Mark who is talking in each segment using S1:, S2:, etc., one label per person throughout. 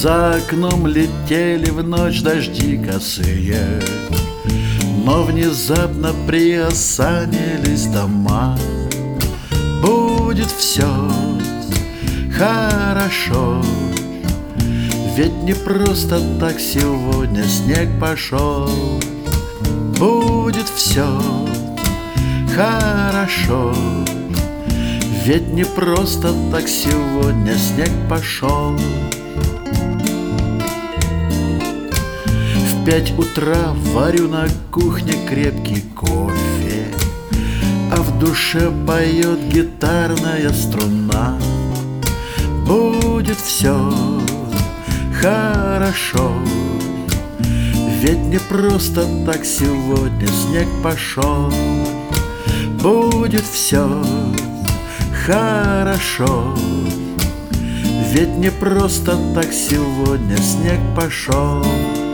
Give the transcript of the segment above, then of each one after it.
S1: За окном летели в ночь дожди косые, но внезапно приосанились дома. Будет все хорошо, ведь не просто так сегодня снег пошел. Будет все хорошо, ведь не просто так сегодня снег пошел. В 5 утра варю на кухне крепкий кофе, а в душе поет гитарная струна. Будет все хорошо, ведь не просто так сегодня снег пошел. Будет все хорошо, ведь не просто так сегодня снег пошел.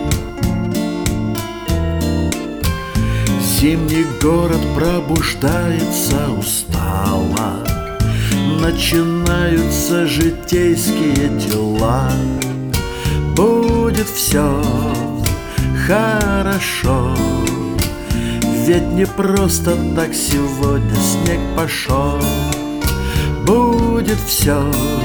S1: Зимний город пробуждается устало, начинаются житейские дела. Будет все хорошо, ведь не просто так сегодня снег пошел. Будет все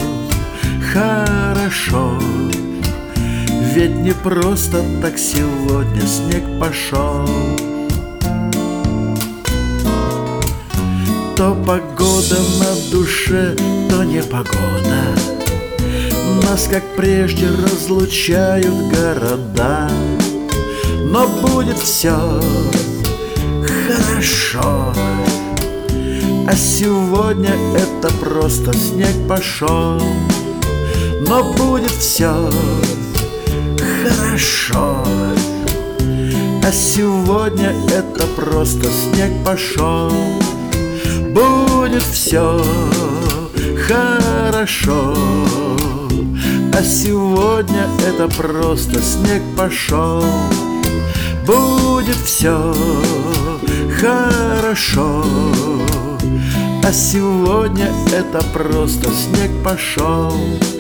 S1: хорошо, ведь не просто так сегодня снег пошел. То погода на душе, то не погода. Нас, как прежде, разлучают города. Но будет все хорошо, а сегодня это просто снег пошел. Но будет все хорошо, а сегодня это просто снег пошел. Будет все хорошо, а сегодня это просто снег пошел. Будет все хорошо, а сегодня это просто снег пошел.